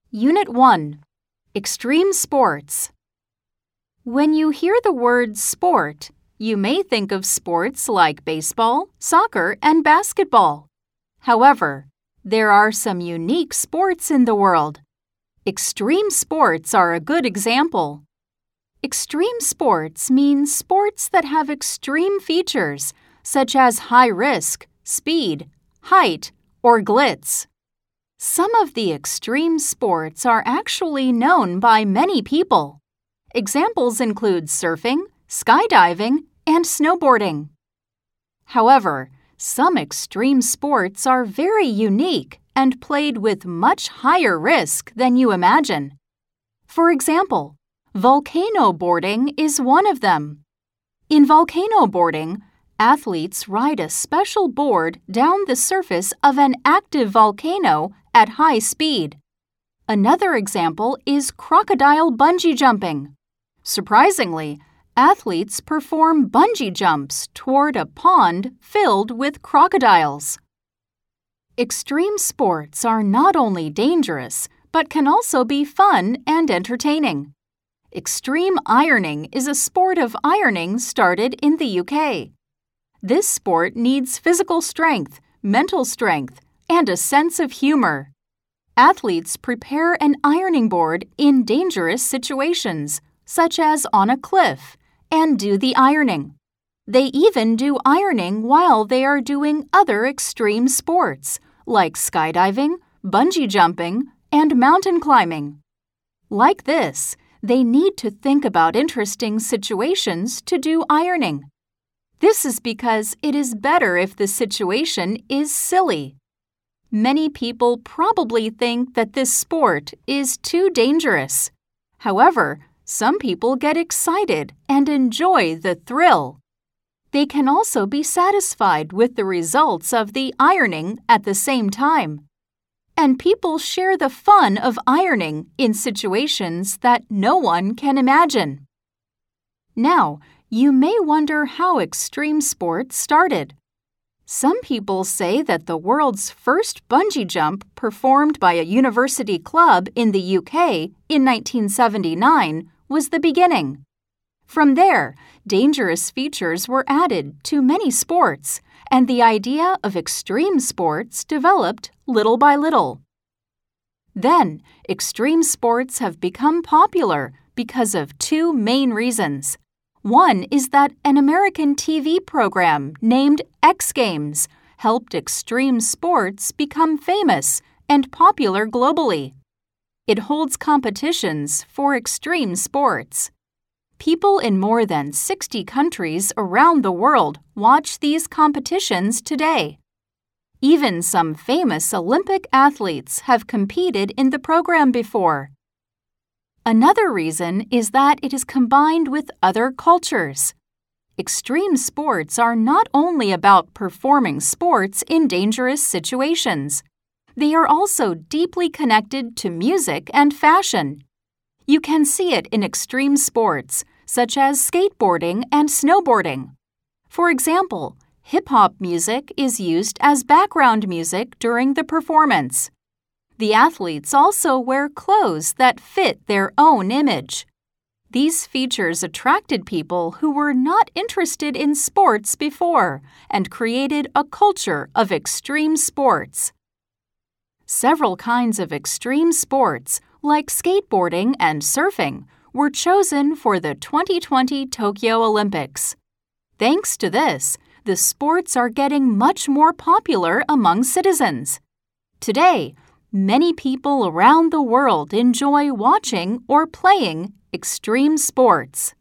Unit 1. Extreme Sports. When you hear the word sport, you may think of sports like baseball, soccer, and basketball. However, there are some unique sports in the world. Extreme sports are a good example. Extreme sports mean sports that have extreme features, such as high risk, speed, height, or glitz. Some of the extreme sports are actually known by many people. Examples include surfing, skydiving, and snowboarding. However, some extreme sports are very unique and played with much higher risk than you imagine. For example, volcano boarding is one of them. In volcano boarding, athletes ride a special board down the surface of an active volcano at high speed. Another example is crocodile bungee jumping. Surprisingly, athletes perform bungee jumps toward a pond filled with crocodiles. Extreme sports are not only dangerous, but can also be fun and entertaining. Extreme ironing is a sport of ironing started in the UK. This sport needs physical strength, mental strength, and a sense of humor. Athletes prepare an ironing board in dangerous situations, such as on a cliff, and do the ironing. They even do ironing while they are doing other extreme sports, like skydiving, bungee jumping, and mountain climbing. Like this, they need to think about interesting situations to do ironing. This is because it is better if the situation is silly. Many people probably think that this sport is too dangerous. However, some people get excited and enjoy the thrill. They can also be satisfied with the results of the ironing at the same time. And people share the fun of ironing in situations that no one can imagine. Now, you may wonder how extreme sports started. Some people say that the world's first bungee jump performed by a university club in the UK in 1979 was the beginning. From there, dangerous features were added to many sports, and the idea of extreme sports developed little by little. Then, extreme sports have become popular because of two main reasons. One is that an American TV program named X Games helped extreme sports become famous and popular globally. It holds competitions for extreme sports. People in more than 60 countries around the world watch these competitions today. Even some famous Olympic athletes have competed in the program before. Another reason is that it is combined with other cultures. Extreme sports are not only about performing sports in dangerous situations. They are also deeply connected to music and fashion. You can see it in extreme sports, such as skateboarding and snowboarding. For example, hip-hop music is used as background music during the performance. The athletes also wear clothes that fit their own image. These features attracted people who were not interested in sports before and created a culture of extreme sports. Several kinds of extreme sports, like skateboarding and surfing, were chosen for the 2020 Tokyo Olympics. Thanks to this, the sports are getting much more popular among citizens. Today, many people around the world enjoy watching or playing extreme sports.